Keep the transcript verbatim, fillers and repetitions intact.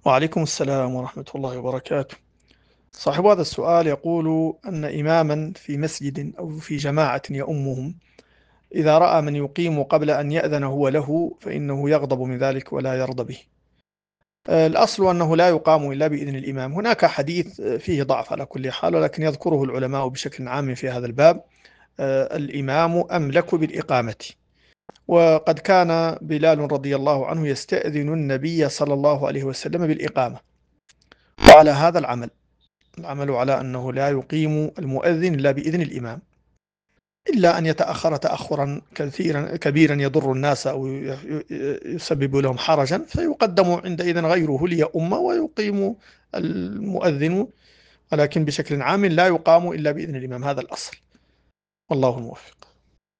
وعليكم السلام ورحمة الله وبركاته. صاحب هذا السؤال يقول أن إماما في مسجد أو في جماعة يؤمهم إذا رأى من يقيم قبل أن يأذن هو له فإنه يغضب من ذلك ولا يرضى به. آه، الأصل أنه لا يقام إلا بإذن الإمام. هناك حديث آه، فيه ضعف على كل حال، ولكن يذكره العلماء بشكل عام في هذا الباب. آه، الإمام أملك بالإقامة. وقد كان بلال رضي الله عنه يستأذن النبي صلى الله عليه وسلم بالإقامة، وعلى هذا العمل العمل على أنه لا يقيم المؤذن إلا بإذن الإمام، إلا أن يتأخر تأخرا كثيرا كبيرا يضر الناس أو يسبب لهم حرجا، فيقدم عندئذ غيره ليؤم ويقيم المؤذن، ولكن بشكل عام لا يقام إلا بإذن الإمام. هذا الأصل، والله الموفق.